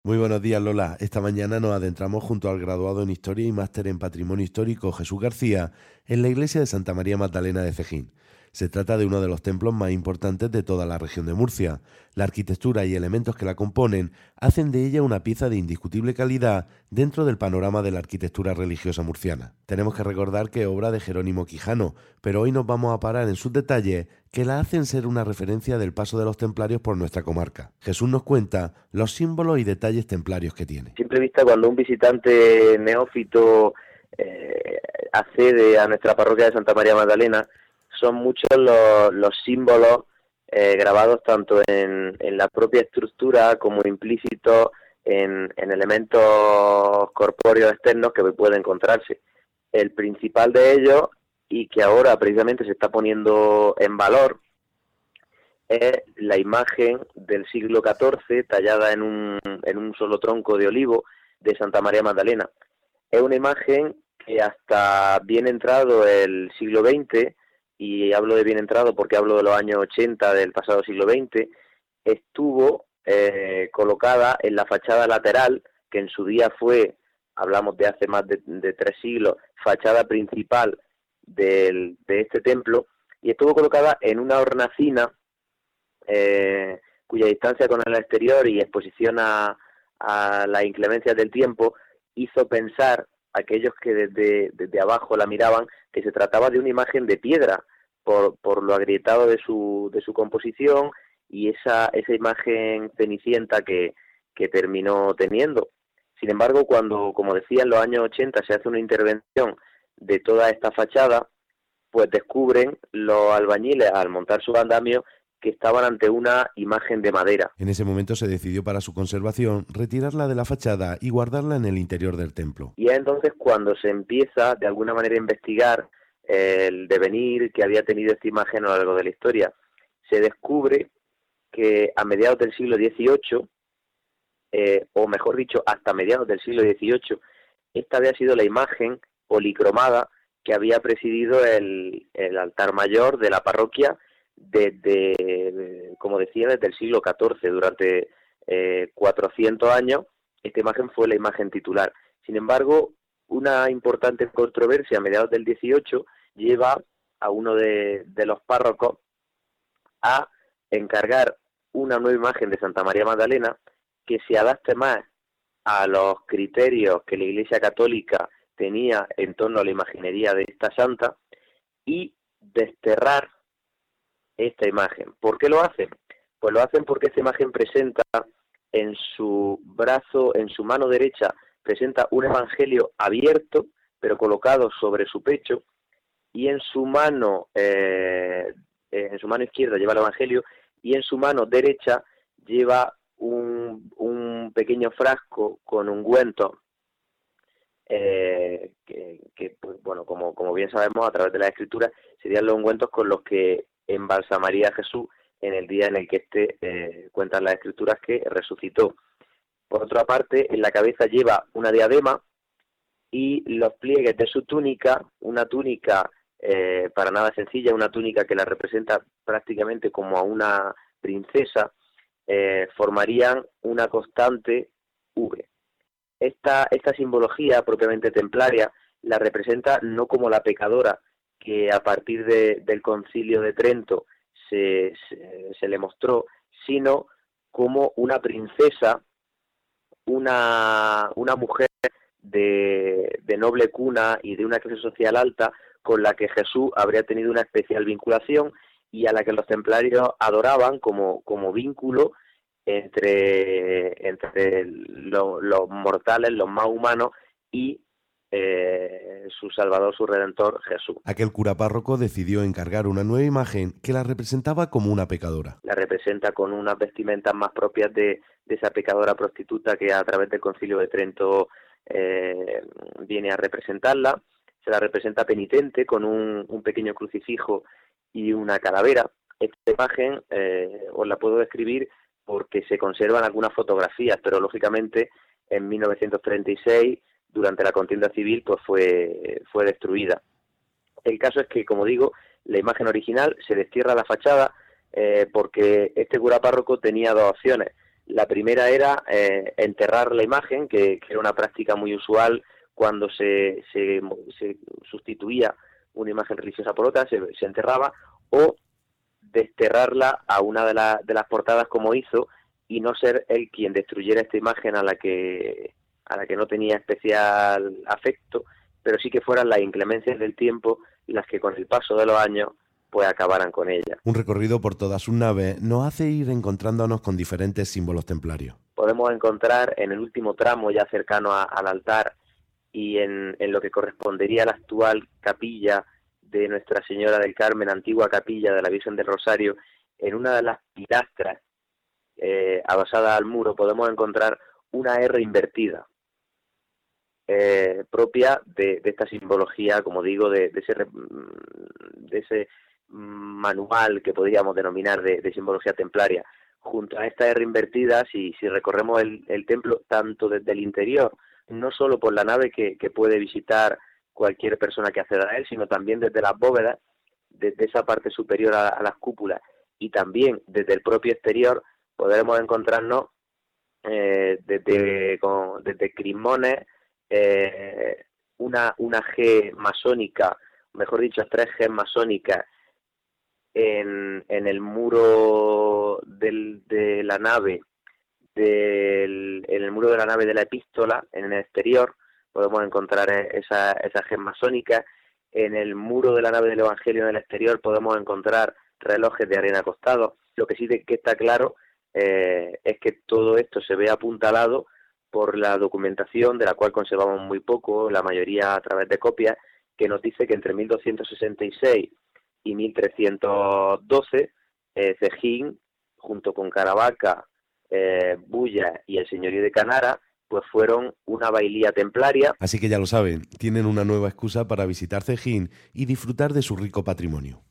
Muy buenos días, Lola. Esta mañana nos adentramos junto al graduado en Historia y máster en Patrimonio Histórico Jesús García en la iglesia de Santa María Magdalena de Cejín. Se trata de uno de los templos más importantes de toda la región de Murcia. La arquitectura y elementos que la componen hacen de ella una pieza de indiscutible calidad dentro del panorama de la arquitectura religiosa murciana. Tenemos que recordar que es obra de Jerónimo Quijano, pero hoy nos vamos a parar en sus detalles que la hacen ser una referencia del paso de los templarios por nuestra comarca. Jesús nos cuenta los símbolos y detalles templarios que tiene. A simple vista, cuando un visitante neófito accede a nuestra parroquia de Santa María Magdalena, son muchos los símbolos grabados tanto en la propia estructura como implícitos en elementos corpóreos externos que puede encontrarse. El principal de ellos, y que ahora precisamente se está poniendo en valor, es la imagen del siglo XIV tallada en un solo tronco de olivo de Santa María Magdalena. Es una imagen que hasta bien entrado el siglo XX, y hablo de bien entrado porque hablo de los años 80 del pasado siglo XX, estuvo colocada en la fachada lateral, que en su día fue, hablamos de hace más de 3 siglos, fachada principal de este templo, y estuvo colocada en una hornacina cuya distancia con el exterior y exposición a las inclemencias del tiempo hizo pensar a aquellos que desde abajo la miraban que se trataba de una imagen de piedra por lo agrietado de su composición y esa imagen cenicienta que terminó teniendo. Sin embargo, cuando, como decía, en los años 80 se hace una intervención de toda esta fachada, pues descubren los albañiles al montar su andamio que estaban ante una imagen de madera. En ese momento se decidió para su conservación retirarla de la fachada y guardarla en el interior del templo. Y es entonces cuando se empieza de alguna manera a investigar el devenir que había tenido esta imagen a lo largo de la historia. Se descubre que a mediados del siglo XVIII, o mejor dicho, hasta mediados del siglo XVIII, esta había sido la imagen policromada que había presidido el altar mayor de la parroquia desde, como decía, desde el siglo XIV. Durante 400 años, esta imagen fue la imagen titular. Sin embargo, una importante controversia a mediados del XVIII lleva a uno de los párrocos a encargar una nueva imagen de Santa María Magdalena que se adapte más a los criterios que la Iglesia Católica tenía en torno a la imaginería de esta santa y desterrar esta imagen. ¿Por qué lo hacen? Pues lo hacen porque esta imagen presenta en su brazo, en su mano derecha, presenta un evangelio abierto, pero colocado sobre su pecho, y en su mano izquierda lleva el evangelio, y en su mano derecha lleva un pequeño frasco con ungüento, pues, bueno, como bien sabemos a través de la escritura, serían los ungüentos con los que embalsamaría a Jesús en el día en el que cuentan las escrituras que resucitó. Por otra parte, en la cabeza lleva una diadema y los pliegues de su túnica, una túnica para nada sencilla, una túnica que la representa prácticamente como a una princesa, formarían una constante V. Esta simbología propiamente templaria la representa no como la pecadora que a partir del Concilio de Trento se le mostró, sino como una princesa, una mujer de noble cuna y de una clase social alta con la que Jesús habría tenido una especial vinculación y a la que los templarios adoraban como vínculo entre los mortales, los más humanos y su Salvador, su Redentor, Jesús. Aquel cura párroco decidió encargar una nueva imagen que la representaba como una pecadora. La representa con unas vestimentas más propias de esa pecadora prostituta que a través del Concilio de Trento viene a representarla. Se la representa penitente con un pequeño crucifijo y una calavera. Esta imagen os la puedo describir porque se conservan algunas fotografías, pero lógicamente en 1936, durante la contienda civil, pues fue destruida. El caso es que, como digo, la imagen original se destierra la fachada porque este cura párroco tenía dos opciones. La primera era enterrar la imagen, que era una práctica muy usual cuando se sustituía una imagen religiosa por otra, se enterraba, o desterrarla a una de las portadas, como hizo, y no ser él quien destruyera esta imagen a la que no tenía especial afecto, pero sí que fueran las inclemencias del tiempo las que con el paso de los años pues acabaran con ella. Un recorrido por todas sus naves nos hace ir encontrándonos con diferentes símbolos templarios. Podemos encontrar en el último tramo, ya cercano al altar, y en lo que correspondería a la actual capilla de Nuestra Señora del Carmen, antigua capilla de la Virgen del Rosario, en una de las pilastras adosada al muro podemos encontrar una R invertida, propia de esta simbología, como digo, de ese manual que podríamos denominar de simbología templaria. Junto a esta R invertida, si recorremos el templo tanto desde el interior, no solo por la nave que puede visitar cualquier persona que acceda a él, sino también desde las bóvedas, desde esa parte superior a las cúpulas, y también desde el propio exterior, podremos encontrarnos desde crismones, una G masónica, mejor dicho, 3 G masónicas en el muro de la nave, en el muro de la nave de la epístola, en el exterior, podemos encontrar esa G masónica. En el muro de la nave del Evangelio, en el exterior, podemos encontrar relojes de arena acostados. Lo que sí que está claro es que todo esto se ve apuntalado por la documentación, de la cual conservamos muy poco, la mayoría a través de copias, que nos dice que entre 1266 y 1312, Cejín, junto con Caravaca, Bulla y el señorío de Canara, pues fueron una bailía templaria. Así que ya lo saben, tienen una nueva excusa para visitar Cejín y disfrutar de su rico patrimonio.